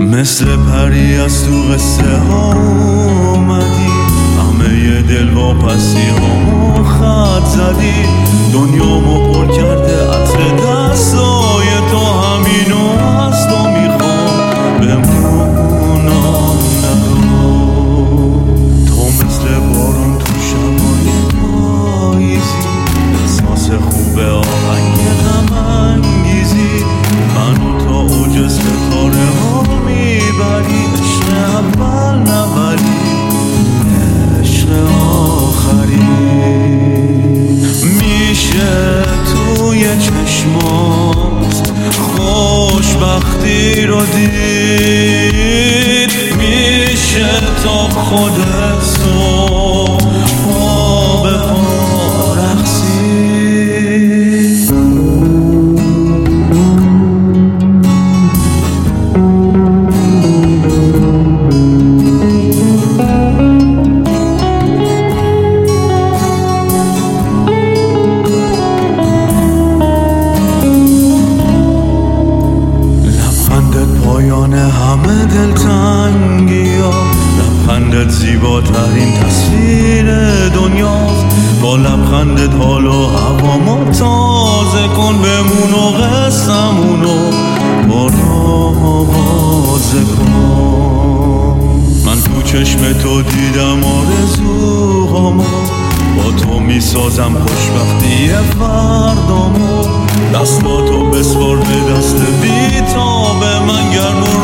مثل پری از تو قصه ها اومدی، همه دل واپسی هامو خط زدی، دنیامو پر کرده عطر دستای تو، همینو از تو میخوام بمونم نرو. تو مثل بارون تو شبای پاییزی، احساس خوبه آهنگ غم انگیزی، منو تا اوج ستاره ها میبری، عشق اول نولی عشق آخری. میشه توی چشمات خوشبختی رو دید، میشه تا خودت صبح پا به پا رقصید. پایان همه دلتنگی ها، لبخندت زیباترین تصویر دنیاست، با لبخندت حال و هوامو تازه کن، بمون و قصه‌مونو بازه کن. من تو چشم تو دیدم آرزوهامو، با تو میسازم خوشبختی فردامو، دستاتو بسپار به دست بی‌تاب من، گرم